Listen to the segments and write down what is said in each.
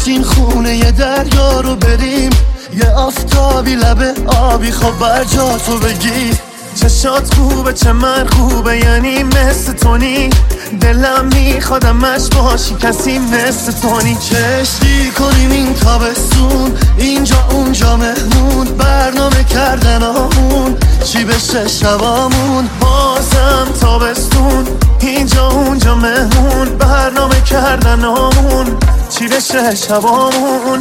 این خونه یه دریا رو بریم، یه آفتابی لبه آبی خب بر جا تو بگی. چشات خوبه چه من خوبه، یعنی مثل تونی، دلم میخوادم مش باشی کسی مثل تونی. چشتی کنیم این تابستون، اینجا اونجا مهمون، برنامه کردن آمون چی بشه شبامون. بازم تابستون، اینجا اونجا مهمون، برنامه کردن آمون چی بشه شبامون.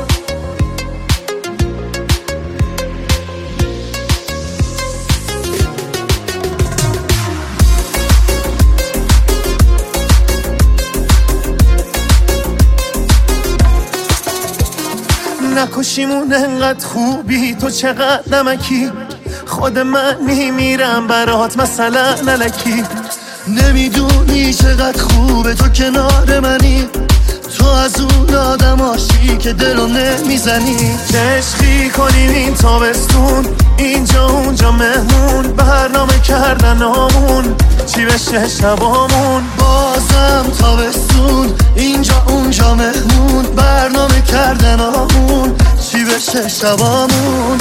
نکشیمون انقدر خوبی، تو چقدر نمکی، خود من میمیرم برات مثلا نلکی. نمیدونی چقدر خوبه تو کنار منی، تو از اون آدماشی که دلو نمیزنی. عشقی کنیم این تابستون، اینجا اونجا مهمون، برنامه کردن آمون چی بشه شبامون. بازم تابستون، اینجا اونجا مهمون، برنامه کردن آمون چی بشه شبامون.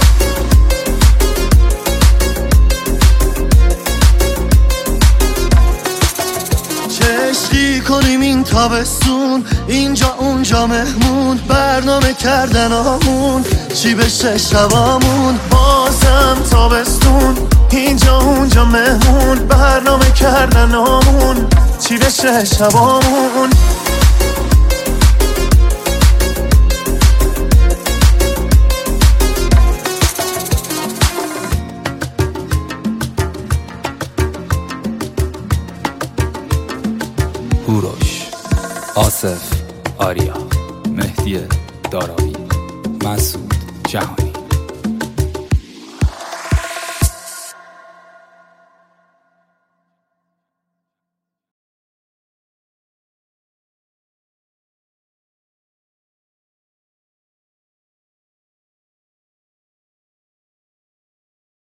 عشقی کنیم این تابستون، اینجا اونجا مهمون، برنامه کردن آمون چی بشه شبامون. بازم تابستون، اینجا اونجا مهمون، برنامه کردن آمون چی بشه شبامون. هوروش، آصف، آریا، مهدی داراوی، مسعود جهانی.